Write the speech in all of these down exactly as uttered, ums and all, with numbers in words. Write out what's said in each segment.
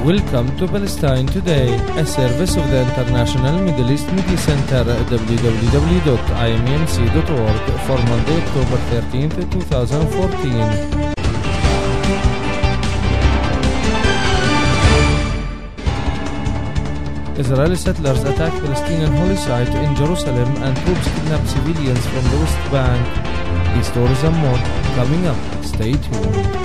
Welcome to Palestine Today, a service of the International Middle East Media Center at w w w dot i m e m c dot org for Monday, October thirteenth, twenty fourteen. Israeli settlers attack Palestinian holy site in Jerusalem and troops kidnap civilians from the West Bank. These stories and more coming up. Stay tuned.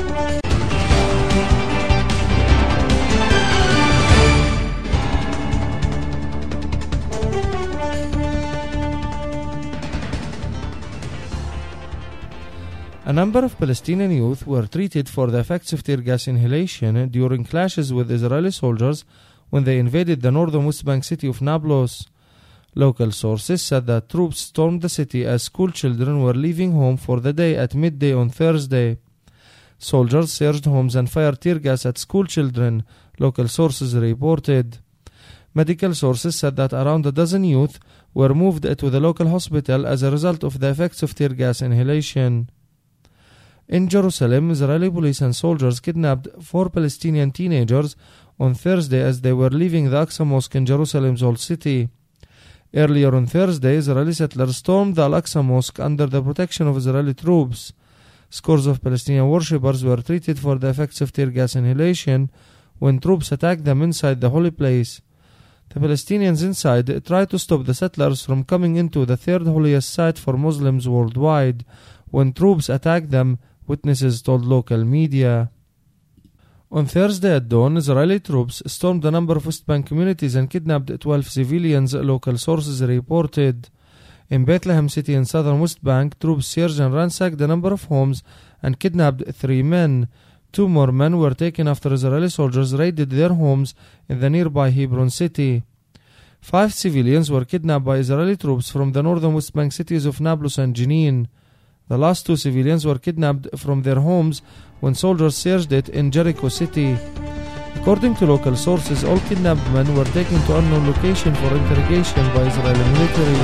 A number of Palestinian youth were treated for the effects of tear gas inhalation during clashes with Israeli soldiers when they invaded the northern West Bank city of Nablus. Local sources said that troops stormed the city as school children were leaving home for the day at midday on Thursday. Soldiers searched homes and fired tear gas at school children, local sources reported. Medical sources said that around a dozen youth were moved to the local hospital as a result of the effects of tear gas inhalation. In Jerusalem, Israeli police and soldiers kidnapped four Palestinian teenagers on Thursday as they were leaving the Al-Aqsa Mosque in Jerusalem's Old City. Earlier on Thursday, Israeli settlers stormed the Al-Aqsa Mosque under the protection of Israeli troops. Scores of Palestinian worshippers were treated for the effects of tear gas inhalation when troops attacked them inside the holy place. The Palestinians inside tried to stop the settlers from coming into the third holiest site for Muslims worldwide. When troops attacked them, witnesses told local media. On Thursday at dawn, Israeli troops stormed a number of West Bank communities and kidnapped twelve civilians, local sources reported. In Bethlehem City in southern West Bank, troops searched and ransacked a number of homes and kidnapped three men. Two more men were taken after Israeli soldiers raided their homes in the nearby Hebron city. Five civilians were kidnapped by Israeli troops from the northern West Bank cities of Nablus and Jenin. The last two civilians were kidnapped from their homes when soldiers searched it in Jericho City. According to local sources, all kidnapped men were taken to unknown location for interrogation by Israeli military.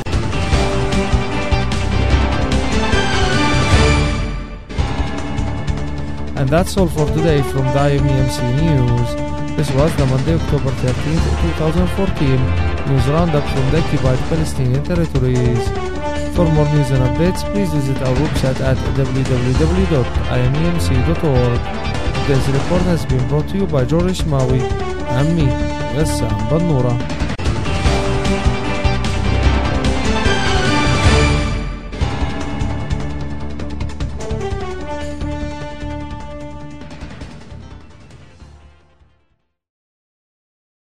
And that's all for today from the I M E M C News. This was the Monday, October thirteenth, twenty fourteen news roundup from the occupied Palestinian territories. For more news and updates, please visit our website at w w w dot i m e m c dot org. Today's report has been brought to you by George Ishmawi and me, Ghassan Bannura.